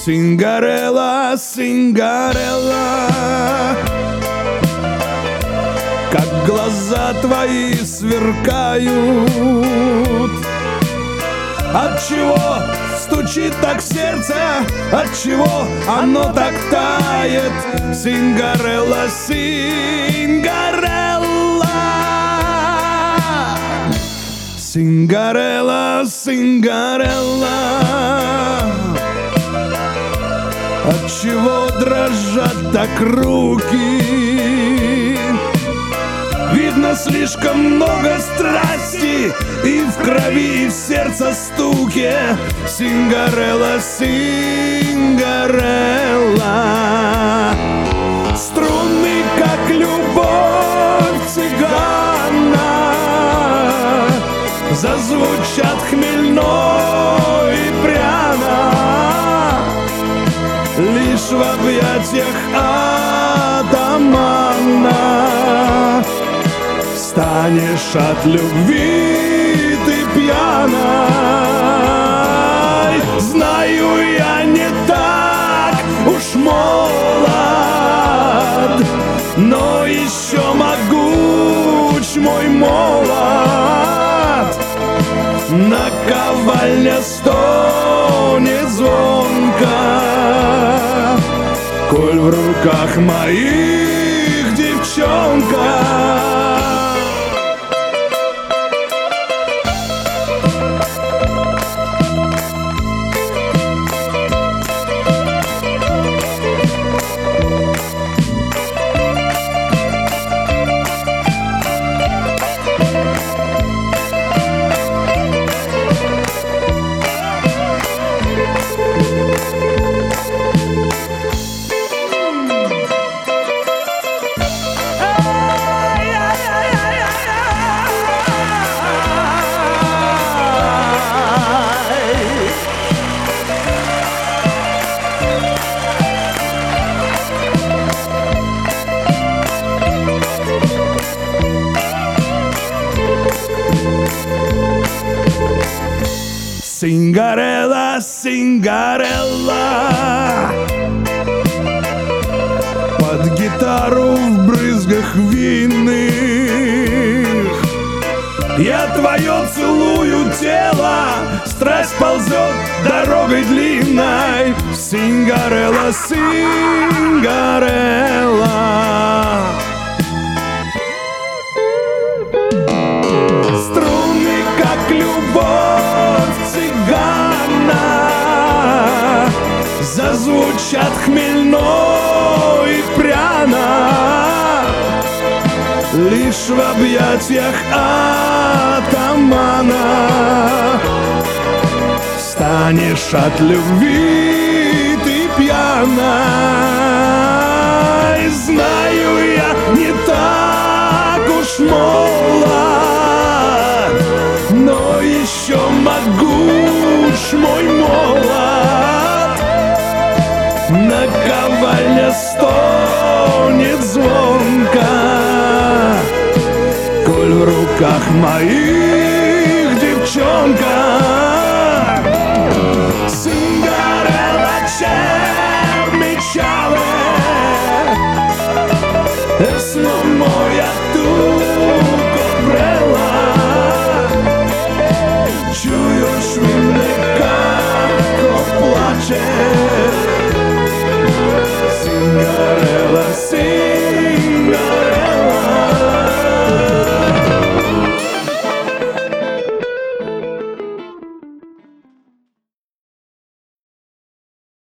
Сингарелла, Сингарелла, как глаза твои сверкают. Отчего стучит так сердце, отчего оно так тает? Сингарелла, Сингарелла, Сингарелла, Сингарелла, отчего дрожат так руки? Видно, слишком много страсти и в крови, и в сердце стуке. Сингарелла, Сингарелла, струнный, как любовь цыгана, зазвучат хмельно и пряно. Лишь в объятиях атамана станешь от любви ты пьяной. Знаю, я не так уж молод, но еще могуч мой молот. Наковальня стонет звонко, коль в руках моих девчонка. Сингарелла, Сингарелла, под гитару в брызгах винных я твое целую тело, страсть ползет дорогой длинной. Сингарелла, Сингарелла, струны, как любовь цыгана, зазвучат хмельно и пряно. Лишь в объятиях атамана станешь от любви ты пьяной. Знаю, я не так уж молод, но еще могуч мой молот. Наковальня стонет звонко, коль в руках моих девчонка. Сингарелла, черный чаве, es no moja tu.